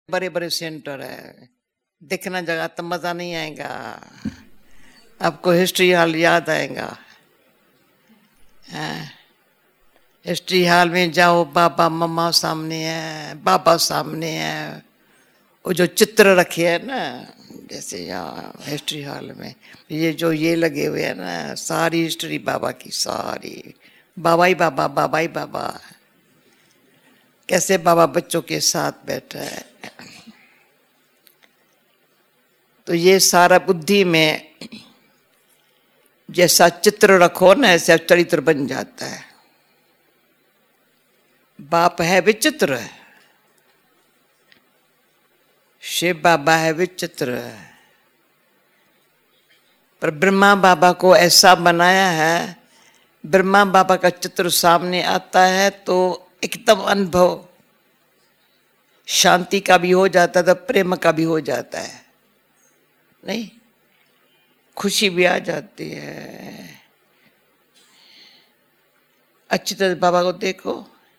बड़े बड़े सेंटर है, देखना जगह तो मजा नहीं आएगा, आपको हिस्ट्री हॉल याद आएगा। हिस्ट्री हॉल में जाओ, बाबा मम्मा सामने है, बाबा सामने है, वो जो चित्र रखे है ना, जैसे यहाँ हिस्ट्री हॉल में ये जो ये लगे हुए हैं ना, सारी हिस्ट्री बाबा की, सारी बाबा ही बाबा, बाबा ही बाबा। कैसे बाबा बच्चों के साथ बैठा है, तो ये सारा बुद्धि में जैसा चित्र रखो ना, ऐसा चरित्र बन जाता है। बाप है विचित्र, शिव बाबा है विचित्र, पर ब्रह्मा बाबा को ऐसा बनाया है, ब्रह्मा बाबा का चित्र सामने आता है तो एकदम अनुभव शांति का भी हो जाता है, तो प्रेम का भी हो जाता है, नहीं खुशी भी आ जाती है। अच्छी तरह बाबा को देखो,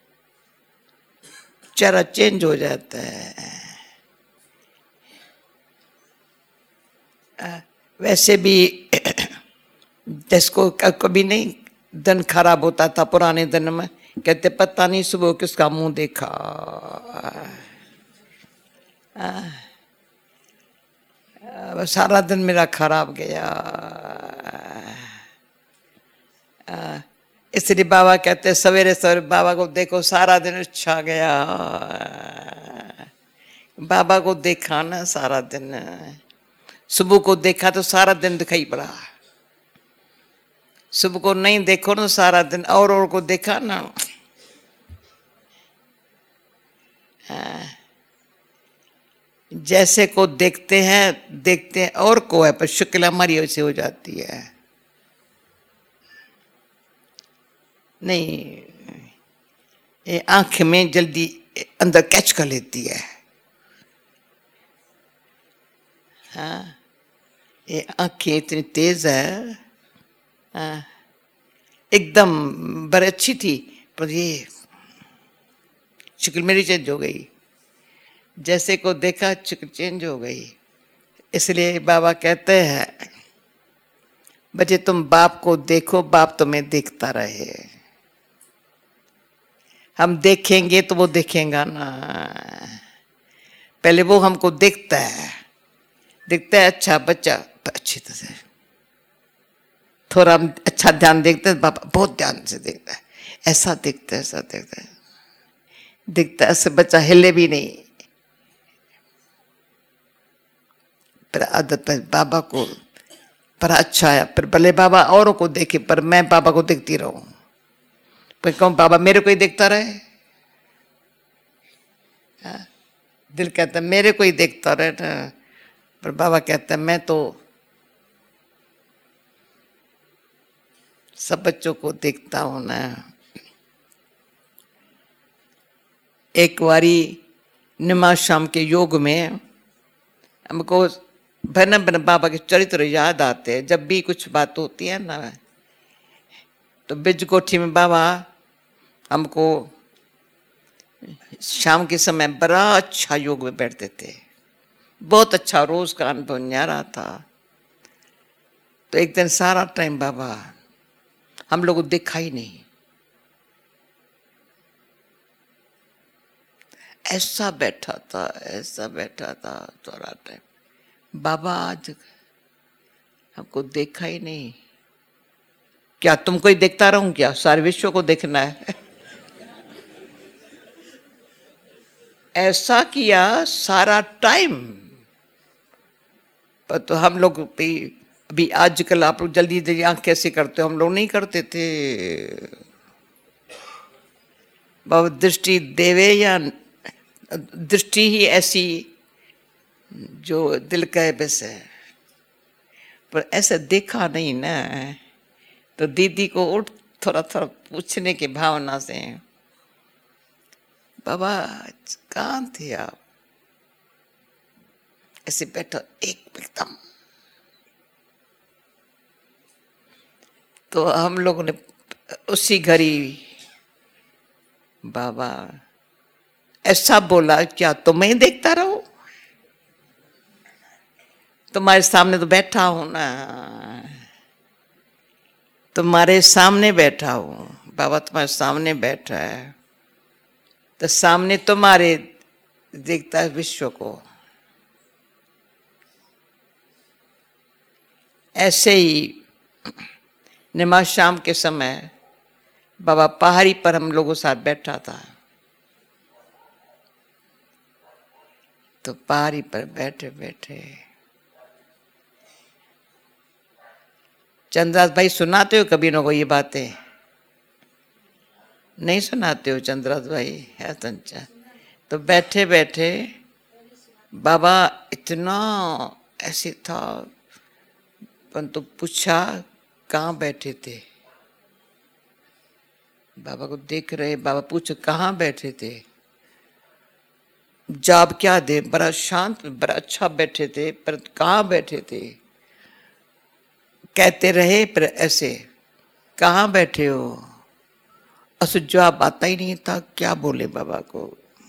चेहरा चेंज हो जाता है। वैसे भी जिसको कभी नहीं दिन खराब होता था पुराने दिन में, कहते पता नहीं सुबह किसका मुंह देखा। सारा दिन मेरा खराब गया। इसलिए बाबा कहते सवेरे सवेरे बाबा को देखो, सारा दिन अच्छा गया। बाबा को देखा ना सारा दिन, सुबह को देखा तो सारा दिन दिखाई पड़ा, सुबह को नहीं देखो ना सारा दिन और को देखा ना। जैसे को देखते हैं और को है, पर शक्ल हमारी वैसे हो जाती है। नहीं, ये आंख में जल्दी अंदर कैच कर लेती है। हाँ, ये आंखें इतनी तेज है, एकदम बड़ी अच्छी थी, पर ये शक्ल मेरी चेंज हो गई, जैसे को देखा शक्ल चेंज हो गई। इसलिए बाबा कहते हैं बच्चे तुम बाप को देखो, बाप तुम्हें देखता रहे। हम देखेंगे तो वो देखेगा ना, पहले वो हमको देखता है अच्छा बच्चा, अच्छी तरह से थोड़ा अच्छा ध्यान देखते हैं, बाबा बहुत ध्यान से देखता है, ऐसा देखता है, ऐसा देखता है, दिखता है ऐसे बच्चा हिले भी नहीं। पर आदत है बाबा को, पर अच्छा है, पर भले बाबा औरों को देखे, पर मैं बाबा को देखती रहूं। पर कहूं बाबा मेरे को ही देखता रहे, दिल कहता है मेरे को ही देखता रहे ना, पर बाबा कहता है मैं तो सब बच्चों को देखता हूं ना। एक बारी निमा शाम के योग में हमको भन भन बाबा के चरित्र याद आते हैं। जब भी कुछ बात होती है ना, तो बिज कोठी में बाबा हमको शाम के समय बड़ा अच्छा योग में बैठते थे, बहुत अच्छा, रोज का अनुभव न्यारा था। तो एक दिन सारा टाइम बाबा हम लोग को देखा ही नहीं, ऐसा बैठा था, ऐसा बैठा था सारा टाइम। बाबा आज हमको देखा ही नहीं, क्या तुमको ही देखता रहूं क्या, सारे विश्व को देखना है? ऐसा किया सारा टाइम। पर तो हम लोग अभी आजकल आप लोग जल्दी जल्दी आंख कैसे करते हो, हम लोग नहीं करते थे। बाबा दृष्टि देवे, या दृष्टि ही ऐसी जो दिल का बस है, पर ऐसा देखा नहीं ना। तो दीदी को उठ थोड़ा थोड़ा पूछने की भावना से, बाबा कहाँ थे आप? ऐसे बैठा एकदम। तो हम लोगों ने उसी घड़ी बाबा ऐसा बोला, क्या तुम्हें देखता रहूं? तुम्हारे सामने तो बैठा हूं ना, तुम्हारे सामने बैठा हूं, बाबा तुम्हारे सामने बैठा है, तो सामने तुम्हारे देखता है विश्व को। ऐसे ही नमाज शाम के समय बाबा पहाड़ी पर हम लोगों के साथ बैठा था, तो पहाड़ी पर बैठे बैठे चंद्रदास भाई सुनाते हो कभी न को ये बातें? नहीं सुनाते हो चंद्रदास भाई? है संचा। तो बैठे बैठे बाबा इतना ऐसे था, परंतु पूछा कहाँ बैठे थे? बाबा को देख रहे, बाबा पूछो कहाँ बैठे थे? जवाब क्या दे? बड़ा शांत, बड़ा अच्छा बैठे थे, पर कहाँ बैठे थे? कहते रहे पर ऐसे, कहाँ बैठे हो? असु जवाब आता ही नहीं था, क्या बोले बाबा को।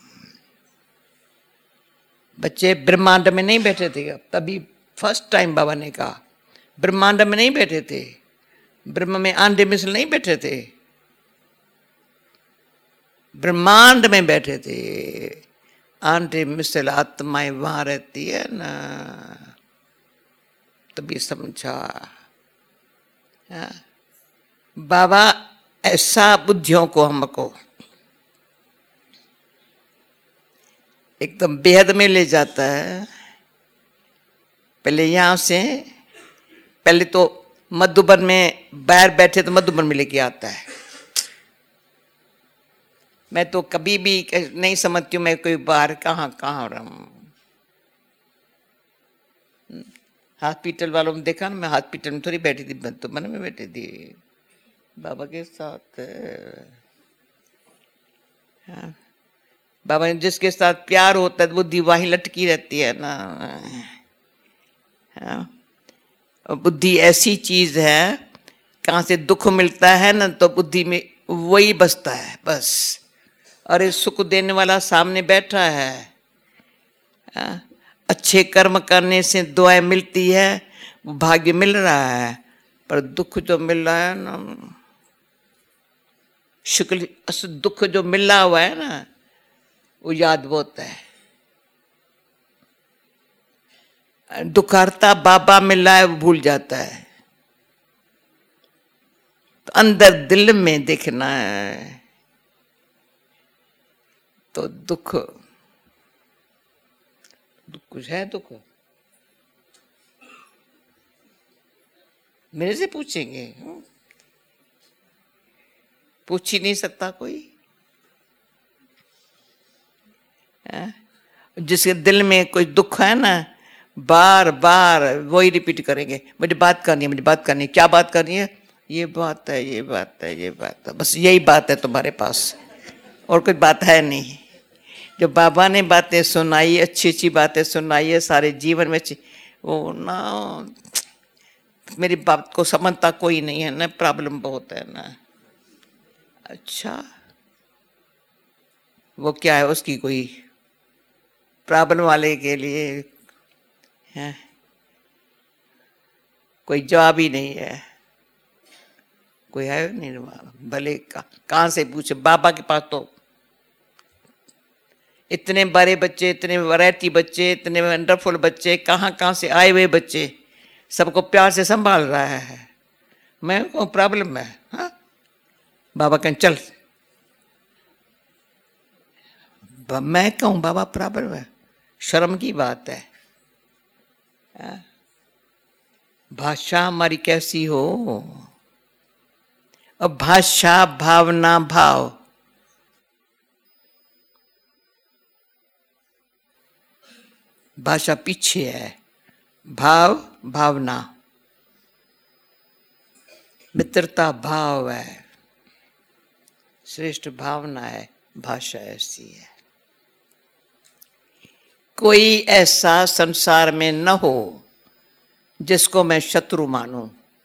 बच्चे ब्रह्मांड में नहीं बैठे थे, तभी फर्स्ट टाइम बाबा ने कहा ब्रह्मांड में नहीं बैठे थे, ब्रह्म में आंधे मिसल नहीं बैठे थे, ब्रह्मांड में बैठे थे। आंधे मिसल आत्माएं वहां रहती है ना, तभी समझा। बाबा ऐसा बुद्धियों को हमको एकदम बेहद में ले जाता है। पहले यहां से, पहले तो मधुबन में बाहर बैठे तो मधुबन में लेके आता है। मैं तो कभी भी नहीं समझती हूँ मैं कोई बाहर कहाँ कहाँ रहा हूँ। हॉस्पिटल वालों ने देखा ना, मैं हॉस्पिटल में थोड़ी बैठी थी, मधुबन में बैठी थी बाबा के साथ। हाँ। बाबा ने जिसके साथ प्यार होता है बुद्धि वहीं लटकी रहती है ना। हाँ। बुद्धि ऐसी चीज है, कहाँ से दुख मिलता है ना तो बुद्धि में वही बसता है बस। अरे सुख देने वाला सामने बैठा है। हाँ। अच्छे कर्म करने से दुआएं मिलती है, भाग्य मिल रहा है, पर दुख जो मिल रहा है ना, शुक्ल दुख जो मिला हुआ है ना, वो याद बहुत है। दुखारता बाबा मिल रहा है वो भूल जाता है। तो अंदर दिल में देखना है तो दुख कुछ है। दुख मेरे से पूछेंगे? पूछ ही नहीं सकता कोई। जिसके दिल में कोई दुख है ना, बार बार वही रिपीट करेंगे, मुझे बात करनी है, मुझे बात करनी है। क्या बात करनी है? ये बात है, ये बात है, ये बात है, बस यही बात है तुम्हारे पास, और कोई बात है नहीं। जो बाबा ने बातें सुनाई, अच्छी अच्छी बातें सुनाई है सारे जीवन में, वो ना मेरी बात को समझता कोई नहीं है ना, प्रॉब्लम बहुत है ना। अच्छा, वो क्या है उसकी कोई प्रॉब्लम वाले के लिए है कोई जवाब ही नहीं है, कोई है नहीं। भले कहाँ से पूछे, बाबा के पास तो इतने बड़े बच्चे, इतने वैरायटी बच्चे, इतने वंडरफुल बच्चे, कहाँ कहाँ से आए हुए बच्चे, सबको प्यार से संभाल रहा है। मैं को प्रॉब्लम है? हाँ, बाबा कहें चल, मैं कहूँ बाबा प्रॉब्लम है, शर्म की बात है। भाषा हमारी कैसी हो, अब भाषा भावना भाव, भाषा पीछे है, भाव भावना, मित्रता भाव है, श्रेष्ठ भावना है, भाषा ऐसी है। कोई ऐसा संसार में न हो जिसको मैं शत्रु मानूं,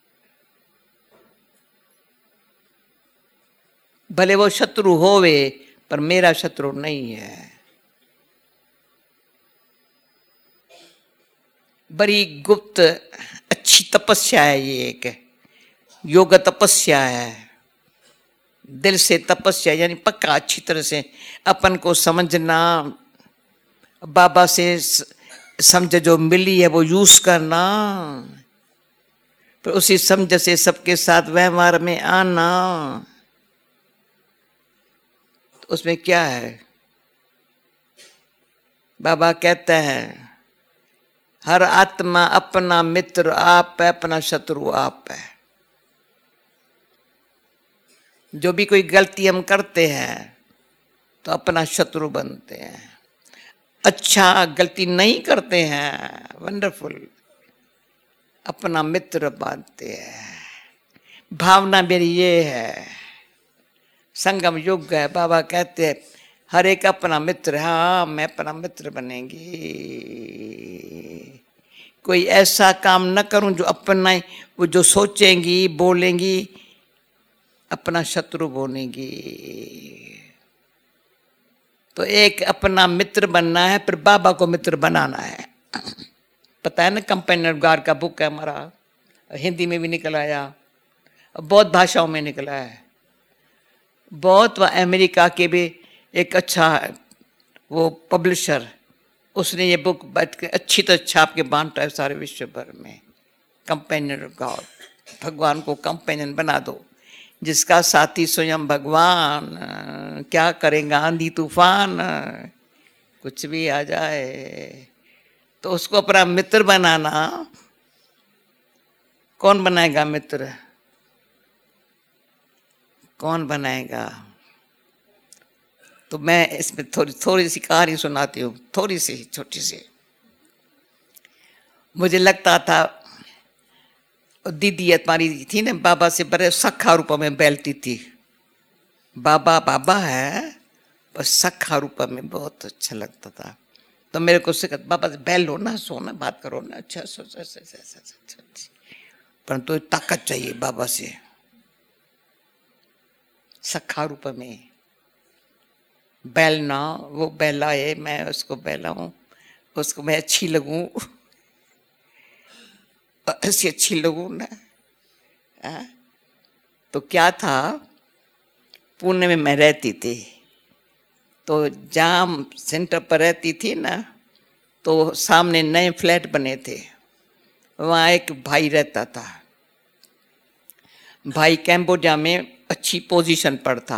भले वो शत्रु होवे पर मेरा शत्रु नहीं है। बड़ी गुप्त अच्छी तपस्या है, ये एक योग तपस्या है, दिल से तपस्या, यानी पक्का अच्छी तरह से अपन को समझना, बाबा से समझ जो मिली है वो यूज करना, फिर उसी समझ से सबके साथ व्यवहार में आना। तो उसमें क्या है, बाबा कहते हैं हर आत्मा अपना मित्र आप है, अपना शत्रु आप है। जो भी कोई गलती हम करते हैं तो अपना शत्रु बनते हैं, अच्छा गलती नहीं करते हैं वंडरफुल अपना मित्र बनते हैं। भावना मेरी ये है, संगम युग है। बाबा कहते हैं हर एक अपना मित्र है। हाँ, मैं अपना मित्र बनेंगी। कोई ऐसा काम न करूं जो अपना, वो जो सोचेंगी बोलेंगी अपना शत्रु बनेगी। तो एक अपना मित्र बनना है, फिर बाबा को मित्र बनाना है। पता है ना, कंपेनियन गार का बुक है हमारा, हिंदी में भी निकल आया, बहुत भाषाओं में निकला है, बहुत। अमेरिका के भी एक अच्छा वो पब्लिशर, उसने ये बुक बैठ के अच्छी तरह छाप के बांटा है सारे विश्व भर में। कंपेनियन गॉड, भगवान को कंपेनियन बना दो, जिसका साथी स्वयं भगवान। क्या करेगा आंधी तूफान, कुछ भी आ जाए तो उसको अपना मित्र बनाना। कौन बनाएगा मित्र, कौन बनाएगा? तो मैं इसमें थोड़ी सी कहानी सुनाती हूँ, थोड़ी सी छोटी सी। मुझे लगता था दीदी हमारी थी ना, बाबा से बड़े सखा रूप में बैलती थी। बाबा बाबा है पर सखा रूप में बहुत अच्छा लगता था। तो मेरे को सिखा, बाबा से बैल लो ना, सोना बात करो ना, अच्छा परंतु ताकत चाहिए बाबा से, सखा रूप में बैलना। वो बैला है, मैं उसको बैला हूँ, उसको मैं अच्छी लगूं, ऐसी अच्छी लगूं ना। तो क्या था, पुणे में मैं रहती थी, तो जाम सेंटर पर रहती थी ना, तो सामने नए फ्लैट बने थे, वहाँ एक भाई रहता था। भाई कैम्बोडिया में अच्छी पोजीशन पर था,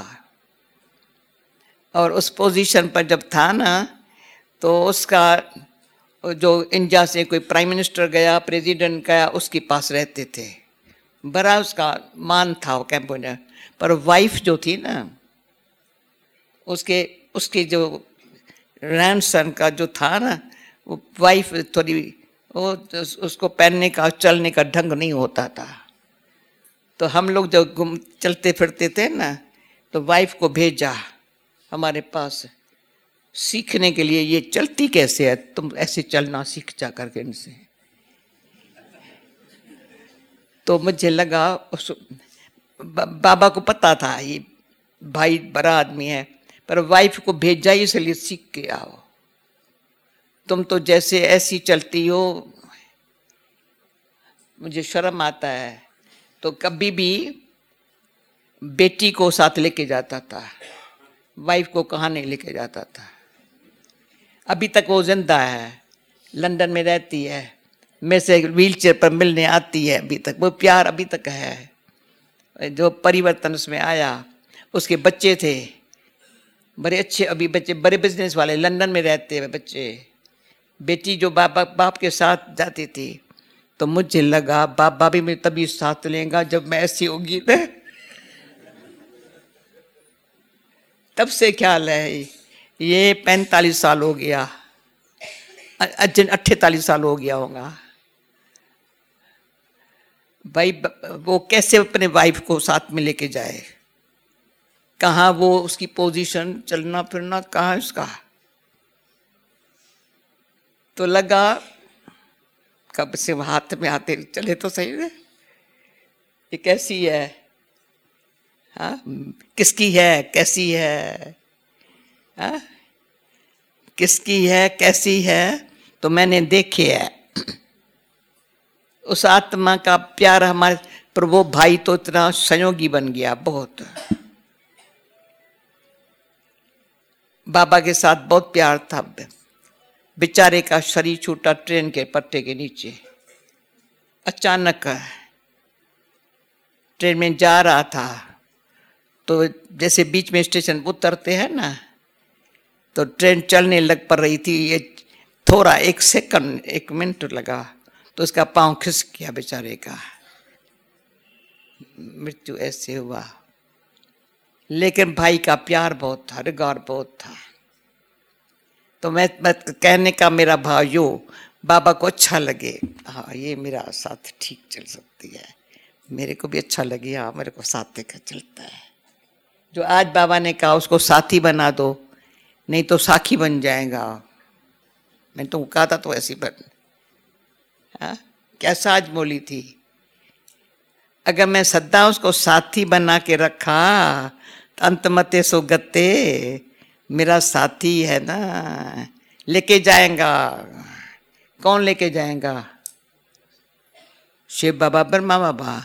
और उस पोजीशन पर जब था ना, तो उसका जो इंडिया से कोई प्राइम मिनिस्टर गया, प्रेसिडेंट गया, उसके पास रहते थे, बड़ा उसका मान था वो कैम्बोडिया। पर वाइफ जो थी ना, उसके जो रैन सन का जो था ना, वो वाइफ थोड़ी, वो उसको पहनने का चलने का ढंग नहीं होता था। तो हम लोग जब चलते फिरते थे ना, तो वाइफ को भेजा हमारे पास सीखने के लिए, ये चलती कैसे है, तुम ऐसे चलना सीख जा करके इनसे। तो मुझे लगा बाबा को पता था ये भाई बड़ा आदमी है, पर वाइफ को भेजा ही इसलिए सीख के आओ, तुम तो जैसे ऐसी चलती हो, मुझे शर्म आता है। तो कभी भी बेटी को साथ लेके जाता था, वाइफ को कहाँ नहीं लेके जाता था। अभी तक वो जिंदा है, लंदन में रहती है, मेरे से व्हीलचेयर पर मिलने आती है, अभी तक वो प्यार अभी तक है। जो परिवर्तन उसमें आया, उसके बच्चे थे बड़े अच्छे, अभी बच्चे बड़े बिजनेस वाले, लंदन में रहते हैं बच्चे। बेटी जो बाप के साथ जाती थी, तो मुझे लगा बाबा भी मेरे तभी साथ लेगा जब मैं ऐसी होगी ना। तब से ख्याल है, ये 45 साल हो गया, 48 साल हो गया होगा भाई। वो कैसे अपने वाइफ को साथ में लेके जाए, कहाँ वो उसकी पोजीशन, चलना फिरना कहाँ उसका। तो लगा कब से हाथ में आते चले तो सही है, ये कैसी है, हाँ किसकी है, कैसी है, हाँ किसकी है कैसी है। तो मैंने देखे है उस आत्मा का प्यार हमारे पर, वो भाई तो इतना संयोगी बन गया बहुत। बाबा के साथ बहुत प्यार था। बेचारे का शरीर छूटा ट्रेन के पट्टे के नीचे, अचानक ट्रेन में जा रहा था तो जैसे बीच में स्टेशन उतरते हैं ना, तो ट्रेन चलने लग पड़ रही थी। ये थोड़ा 1 सेकंड 1 मिनट लगा तो उसका पांव खिसक गया बेचारे का, मृत्यु ऐसे हुआ। लेकिन भाई का प्यार बहुत था, रिगार्ड बहुत था। तो मैं कहने का मेरा भाव यो, बाबा को अच्छा लगे, हाँ ये मेरा साथ ठीक चल सकती है, मेरे को भी अच्छा लगे, हाँ मेरे को साथ देकर चलता है। जो आज बाबा ने कहा उसको साथी बना दो, नहीं तो साखी बन जाएगा। मैं तुमको कहा था तो ऐसी बन, हाँ क्या साज बोली थी। अगर मैं सदा उसको साथी बना के रखा तो अंतमते सो गते, मेरा साथी है ना, लेके जाएगा। कौन लेके जाएगा? शिव बाबा, ब्रह्मा बाबा।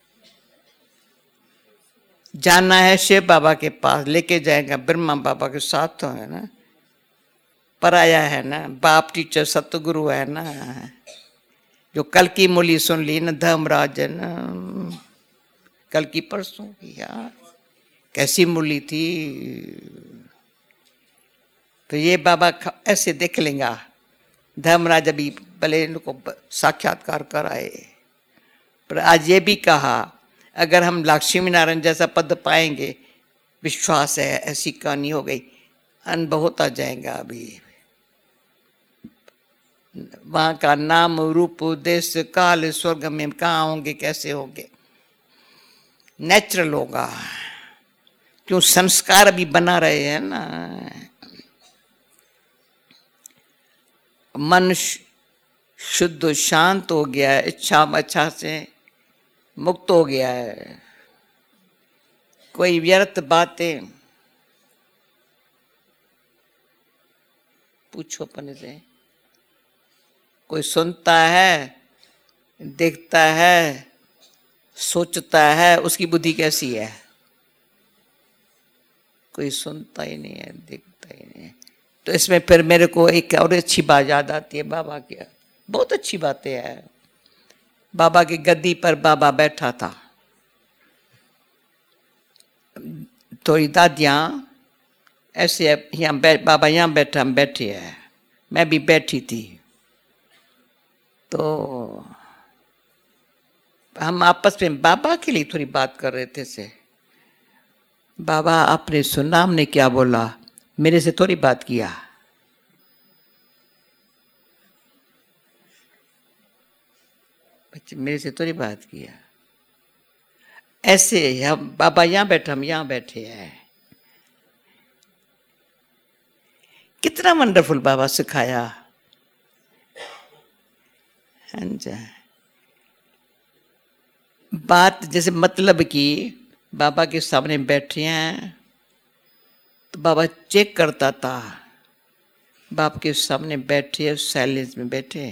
जाना है शिव बाबा के पास, लेके जाएगा ब्रह्मा बाबा के साथ तो है ना, पराया है ना, बाप टीचर सतगुरु है ना। जो कल की मूली सुन ली न धर्मराजन, कल की परसों की, यार कैसी मूली थी। तो ये बाबा ऐसे देख लेंगा। धर्मराज अभी भले इनको साक्षात्कार कराए, पर आज ये भी कहा अगर हम लक्ष्मी नारायण जैसा पद पाएंगे, विश्वास है ऐसी कहानी हो गई, अनुभव होता जाएगा। अभी वहां का नाम रूप देश काल स्वर्ग में कहाँ होंगे, कैसे होंगे, नेचुरल होगा। क्यों? संस्कार भी बना रहे हैं ना। मन शुद्ध शांत हो गया है, इच्छा अच्छा से मुक्त हो गया है। कोई व्यर्थ बातें पूछो अपने से। कोई सुनता है, देखता है, सोचता है, उसकी बुद्धि कैसी है? कोई सुनता ही नहीं है, देखता ही नहीं है। तो इसमें फिर मेरे को एक और अच्छी बात याद आती है बाबा की, बहुत अच्छी बातें हैं। बाबा की गद्दी पर बाबा बैठा था, थोड़ी दादियाँ ऐसे यहाँ बाबा यहाँ बैठा, हम बैठे हैं, मैं भी बैठी थी। तो हम आपस में बाबा के लिए थोड़ी बात कर रहे थे से, बाबा आपने सुना हमने क्या बोला, मेरे से थोड़ी बात किया। मेरे से थोड़ी बात किया। ऐसे हम बाबा यहाँ बैठे, हम यहाँ बैठे हैं। कितना वंडरफुल बाबा सिखाया। बात जैसे मतलब कि बाबा के सामने बैठे हैं तो बाबा चेक करता था, बाप के सामने बैठे, साइलेंस में बैठे,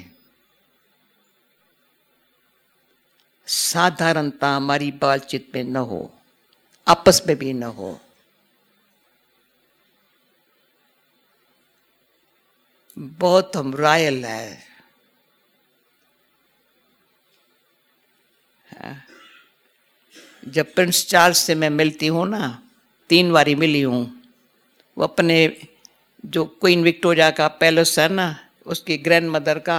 साधारणता हमारी बातचीत में न हो, आपस में भी न हो। बहुत हम रॉयल है। जब प्रिंस चार्ल्स से मैं मिलती हूँ ना, 3 बारी मिली हूँ। वो अपने जो क्वीन विक्टोरिया का पैलेस है ना, उसकी ग्रैंड मदर का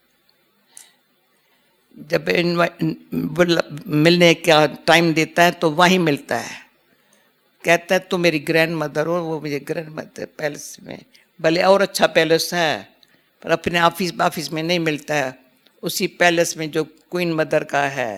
जब मिलने का टाइम देता है तो वहीं मिलता है। कहता है तो मेरी ग्रैंड मदर हो, वो मुझे ग्रैंड मदर पैलेस में, भले और अच्छा पैलेस है पर अपने ऑफिस में नहीं मिलता है, उसी पैलेस में जो क्वीन मदर का है,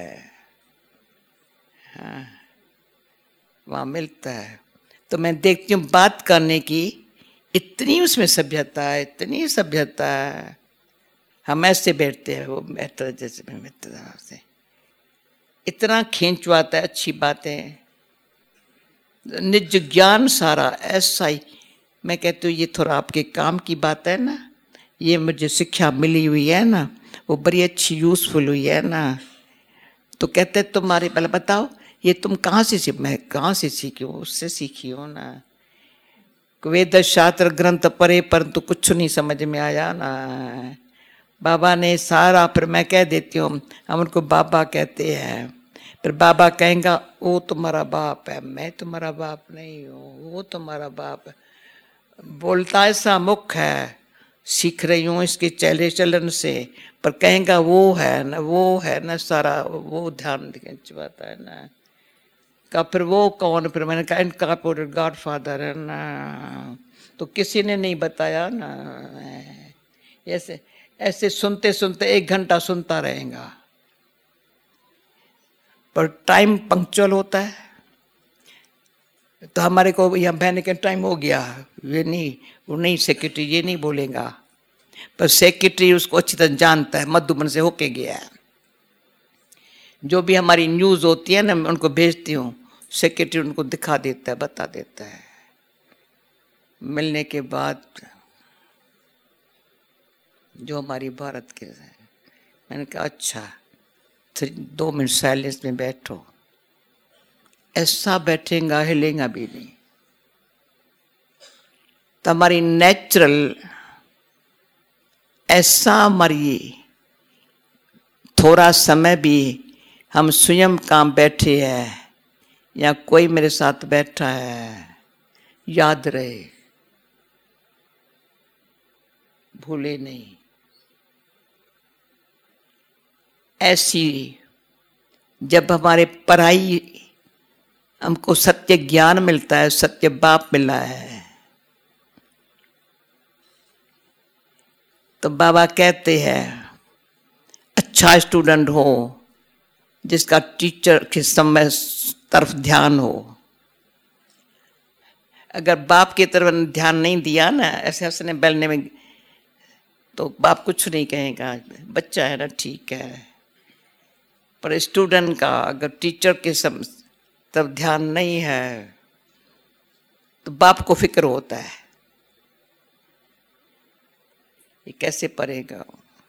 हाँ वहाँ मिलता है। तो मैं देखती हूँ बात करने की इतनी उसमें सभ्यता है, इतनी सभ्यता है। हम ऐसे बैठते हैं, वो बैठता जैसे मैं बैठता से, इतना खींचवाता है अच्छी बातें, निज ज्ञान सारा ऐसा ही। मैं कहती हूँ ये थोड़ा आपके काम की बात है ना, ये मुझे शिक्षा मिली हुई है ना, वो बड़ी अच्छी यूजफुल हुई है ना। तो कहते तुम्हारे पहले बताओ ये तुम कहाँ से सीख, मैं कहाँ से सीखी हूँ, उससे सीखी हूँ ना। वेद शास्त्र ग्रंथ पढ़े परंतु कुछ नहीं समझ में आया ना। बाबा ने सारा, फिर मैं कह देती हूँ हम उनको बाबा कहते हैं, फिर बाबा कहेंगा वो तुम्हारा बाप है, मैं तुम्हारा बाप नहीं हूँ, वो तुम्हारा बाप है। बोलता ऐसा मुख है, सीख रही हूँ इसके चले चलन से, पर कहेंगा वो है ना, वो है ना, सारा वो ध्यान खिंचवाता है ना। का फिर वो कौन, फिर मैंने कहा इनका गॉड फादर है ना। तो किसी ने नहीं बताया ना। ऐसे ऐसे सुनते सुनते 1 घंटा सुनता रहेगा, पर टाइम पंक्चुअल होता है। तो हमारे को यहाँ बहने के टाइम हो गया, ये नहीं, वो नहीं सेक्रेटरी ये नहीं बोलेगा, पर सेक्रेटरी उसको अच्छी तरह जानता है, मधुबन से होके गया है। जो भी हमारी न्यूज़ होती है ना, मैं उनको भेजती हूँ, सेक्रेटरी उनको दिखा देता है, बता देता है। मिलने के बाद जो हमारी भारत के है, मैंने कहा अच्छा 2 मिनट साइलेंस में बैठो। ऐसा बैठेगा हिलेगा भी नहीं। तो हमारी नेचुरल ऐसा हमारी थोड़ा समय भी हम स्वयं काम बैठे हैं या कोई मेरे साथ बैठा है, याद रहे, भूले नहीं। ऐसी जब हमारे पढ़ाई हमको सत्य ज्ञान मिलता है, सत्य बाप मिला है, तो बाबा कहते हैं अच्छा स्टूडेंट हो जिसका टीचर के समय तरफ ध्यान हो। अगर बाप की तरफ ध्यान नहीं दिया ना, ऐसे हंसने बैलने में, तो बाप कुछ नहीं कहेगा, बच्चा है ना ठीक है। पर स्टूडेंट का अगर टीचर के तब ध्यान नहीं है तो बाप को फिक्र होता है ये कैसे पढ़ेगा।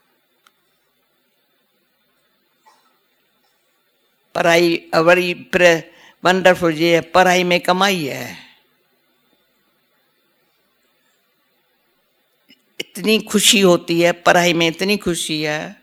पढ़ाई बड़ी वंडरफुल ये है, पढ़ाई में कमाई है। इतनी खुशी होती है पढ़ाई में, इतनी खुशी है,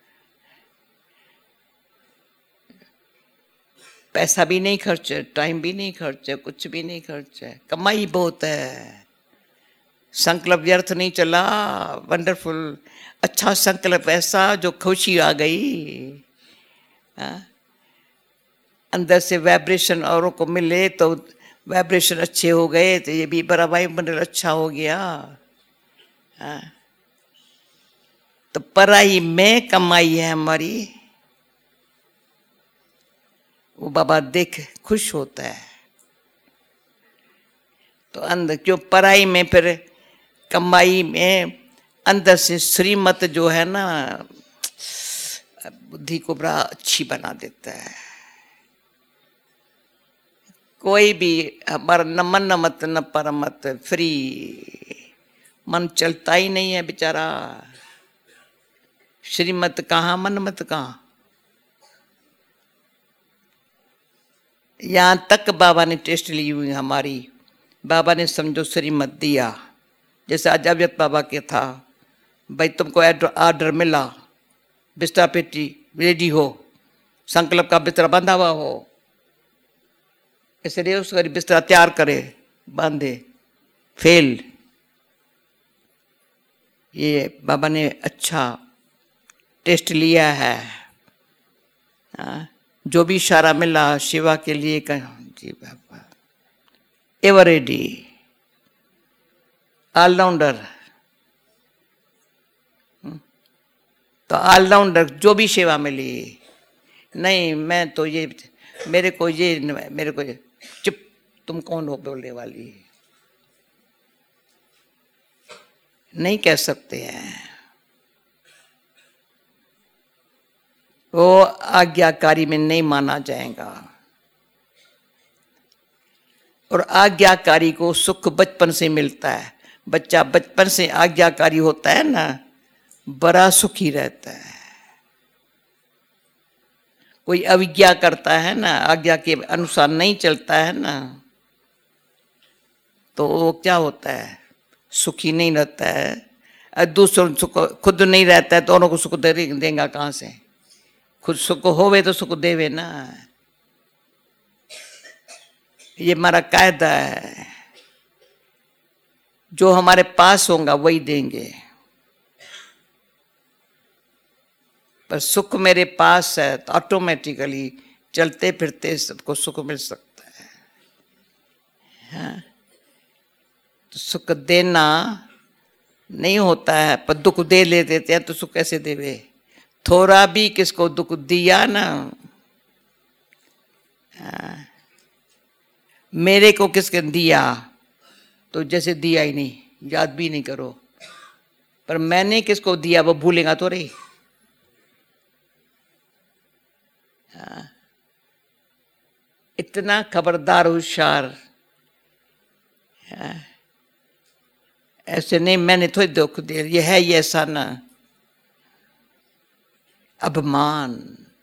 पैसा भी नहीं खर्च है, टाइम भी नहीं खर्च है, कुछ भी नहीं खर्च है, कमाई बहुत है। संकल्प व्यर्थ नहीं चला, वंडरफुल अच्छा संकल्प ऐसा जो खुशी आ गई। अंदर से वाइब्रेशन औरों को मिले तो वाइब्रेशन अच्छे हो गए, तो ये भी बड़ा वायुमंडल अच्छा हो गया। तो पढ़ाई में कमाई है हमारी, वो बाबा देख खुश होता है। तो अंदर जो पढ़ाई में फिर कमाई में अंदर से श्रीमत जो है ना, बुद्धि को बड़ा अच्छी बना देता है। कोई भी हमारा न मन न मत न परमत, फ्री मन चलता ही नहीं है बेचारा। श्रीमत कहाँ मन मत कहाँ। यहाँ तक बाबा ने टेस्ट ली हुई हमारी, बाबा ने समझो श्रीमत दिया। जैसे आज अव्यक्त बाबा के था, भाई तुमको आर्डर मिला, बिस्तरा पेटी रेडी हो, संकल्प का बिस्तरा बंधा हुआ हो, इसलिए उसका बिस्तरा तैयार करे, बांधे, फेल। ये बाबा ने अच्छा टेस्ट लिया है। जो भी इशारा मिला शिवा के लिए कहा जी बाबा, एवर रेडी, ऑलराउंडर। तो ऑलराउंडर जो भी सेवा मिली, नहीं मैं तो ये मेरे को चुप, तुम कौन हो बोलने वाली, नहीं कह सकते हैं। वो आज्ञाकारी में नहीं माना जाएगा। और आज्ञाकारी को सुख बचपन से मिलता है। बच्चा बचपन से आज्ञाकारी होता है ना, बड़ा सुखी रहता है। कोई अविज्ञा करता है ना, आज्ञा के अनुसार नहीं चलता है ना, तो वो क्या होता है, सुखी नहीं रहता है। दूसरों सुख खुद नहीं रहता है तो औरों को सुख देगा कहाँ से? खुद सुख होवे तो सुख देवे ना। ये हमारा कायदा है, जो हमारे पास होगा वही देंगे। पर सुख मेरे पास है तो ऑटोमेटिकली चलते फिरते सबको सुख मिल सकता है। हाँ? तो सुख देना नहीं होता है, पर दुख दे ले देते हैं तो सुख कैसे देवे? थोड़ा भी किसको दुख दिया ना, हाँ, मेरे को किसके दिया तो जैसे दिया ही नहीं, याद भी नहीं करो। पर मैंने किसको दिया वो भूलेगा तो रही। हाँ, इतना खबरदार होशियार, हाँ, ऐसे नहीं मैंने थोड़ी दुख दिया, ये है ये ऐसा ना। अभिमान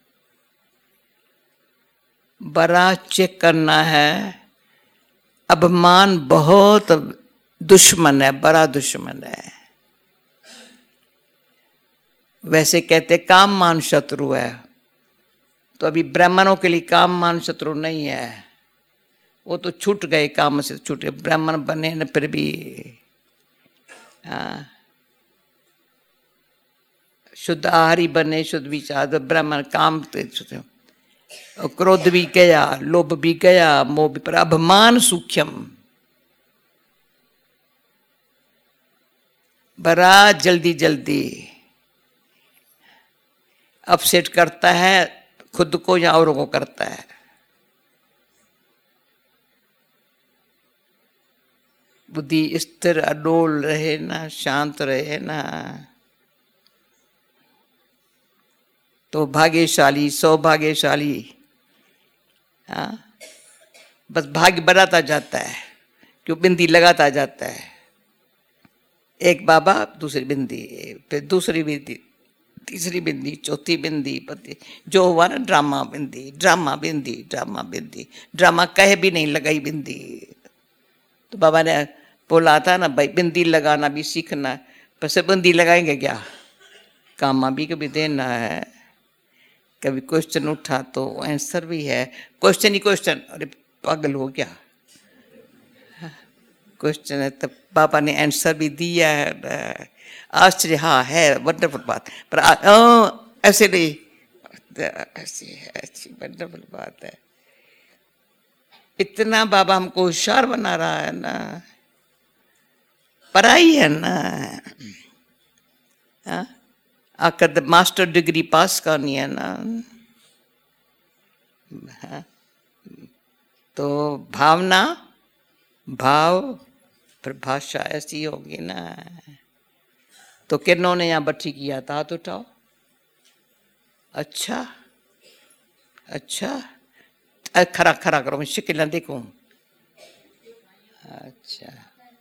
बड़ा चेक करना है। अभिमान बहुत दुश्मन है, बड़ा दुश्मन है। वैसे कहते काम मान शत्रु है, तो अभी ब्राह्मणों के लिए काम मान शत्रु नहीं है, वो तो छूट गए, काम से छूटे, ब्राह्मण बने न फिर भी। हाँ, शुद्ध आहारी बने, शुद्ध विचार, ब्राह्मण काम क्रोध भी गया, लोभ भी गया, मोह भी, पर अभिमान सूक्ष्म बड़ा जल्दी जल्दी अपसेट करता है, खुद को या औरों को करता है। बुद्धि स्थिर अडोल रहे ना, शांत रहे ना, तो भाग्यशाली, सौभाग्यशाली। हाँ, बस भाग्य बढ़ाता जाता है, क्यों बिंदी लगाता जाता है। एक बाबा, दूसरी बिंदी, फिर दूसरी बिंदी, तीसरी बिंदी, चौथी बिंदी, पति जो हुआ ना, ड्रामा बिंदी, ड्रामा बिंदी, ड्रामा बिंदी, ड्रामा कहे भी नहीं लगाई बिंदी। तो बाबा ने बोला था ना भाई, बिंदी लगाना भी सीखना है, पर से बिंदी लगाएंगे क्या? कामा भी कभी देना है, कभी क्वेश्चन उठा तो आंसर भी है, क्वेश्चन ही क्वेश्चन। अरे पागल हो क्या, क्वेश्चन है तो पापा ने आंसर भी दिया है। आश्चर्य, हाँ है, वंडरफुल बात, पर ऐसे नहीं, ऐसी है, अच्छी वंडरफुल बात है। इतना बाबा हमको होशियार बना रहा है ना, पढ़ाई है ना। हाँ, आकर मास्टर डिग्री पास करनी है ना। हाँ, तो भावना, भाव, फिर भाषा ऐसी होगी ना। तो किन्नों ने यहाँ बट्टी किया था, हाथ उठाओ। अच्छा अच्छा, खरा खरा करो, मैं शिकिल देखूं। अच्छा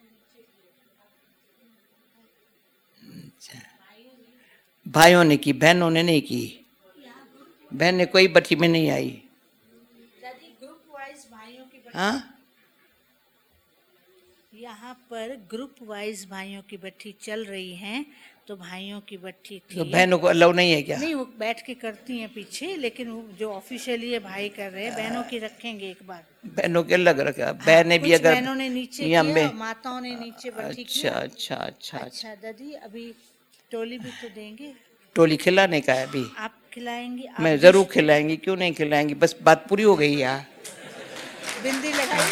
अच्छा, भाइयों ने की, बहनों ने नहीं की। बहन ने कोई बट्टी में नहीं आई। हाँ, यहाँ पर ग्रुप वाइज भाइयों की बट्टी चल रही है, तो भाइयों की बट्टी थी। तो बहनों को अलाउ नहीं है क्या? नहीं, वो बैठ के करती हैं पीछे, लेकिन वो जो ऑफिशियली है भाई कर रहे हैं, बहनों की रखेंगे एक बार। बहनों के अलग रखा, बहनें भी अगर बहनों ने नीचे किया, माताओं ने नीचे बट्टी अच्छा किया। अच्छा अच्छा अच्छा दादी, अभी टोली भी तो देंगे। टोली खिलाने का है अभी? आप खिलाएंगी? मैं जरूर खिलाएंगी, क्यों नहीं खिलाएंगी, बस बात पूरी हो गई यार। बिंदी लगाई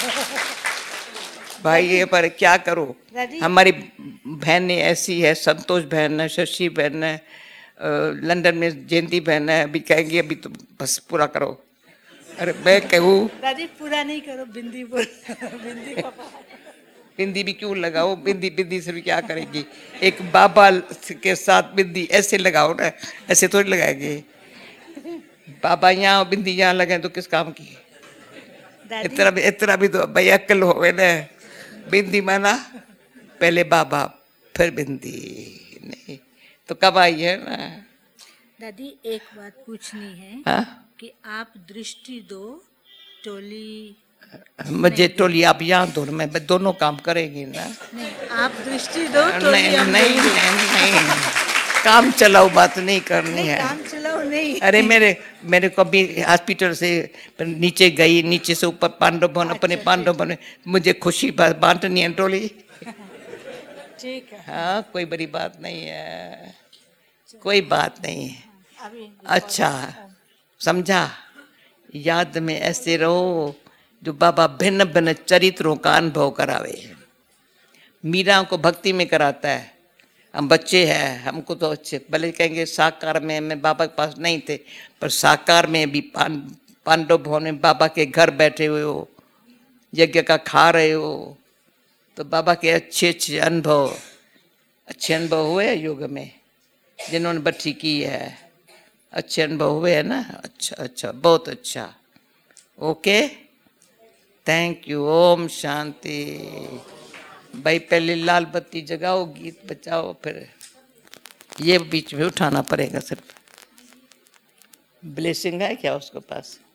भाई ये पर क्या करो, हमारी बहन ऐसी है, संतोष बहन है, शशि बहन है, लंदन में जयंती बहन है, अभी कहेंगे अभी तो बस पूरा करो। अरे मैं कहूँ दादी पूरा नहीं करो, बिंदी बोल बिंदी को बिंदी भी क्यों लगाओ, बिंदी बिंदी से भी क्या करेगी? एक बाबा के साथ बिंदी ऐसे लगाओ ना, ऐसे थोड़ी लगाएंगे। बाबा यहाँ बिंदी यहाँ लगाए तो किस काम की? इतना भी तो भाई अक्ल होवे ना। बिंदी माना पहले बाबा फिर बिंदी, नहीं तो कब आई है ना। दादी एक बात पूछनी है हाँ? कि आप दृष्टि दो, टोली मुझे टोली आप यहाँ दो, मैं दोनों काम करेगी ना। नहीं, आप दृष्टि दो, टोली नहीं हम नहीं देंगे। नहीं, काम चलाओ बात नहीं करनी नहीं, है। काम चलाओ नहीं। अरे मेरे को भी हॉस्पिटल से नीचे गई, नीचे से ऊपर पांडव भवन, अपने पांडव भवन, मुझे खुशी बांटनी है टोली। ठीक है। हाँ, कोई बड़ी बात नहीं है, कोई बात नहीं है। अभी अच्छा, समझा। याद में ऐसे रहो जो बाबा भिन्न भिन्न चरित्रों का अनुभव करावे। मीरा को भक्ति में कराता है। हम बच्चे हैं, हमको तो अच्छे भले कहेंगे साकार में मैं बाबा के पास नहीं थे, पर साकार में भी पांडव भवन में बाबा के घर बैठे हुए हो, यज्ञ का खा रहे हो, तो बाबा के अच्छे अनुभव हुए योग में, जिन्होंने भट्टी की है, अच्छे अनुभव हुए है ना। अच्छा, बहुत अच्छा। Okay, thank you. ओम शांति। भाई पहले लाल बत्ती जगाओ, गीत बजाओ, फिर ये बीच में उठाना पड़ेगा सिर्फ। ब्लेसिंग है क्या उसके पास?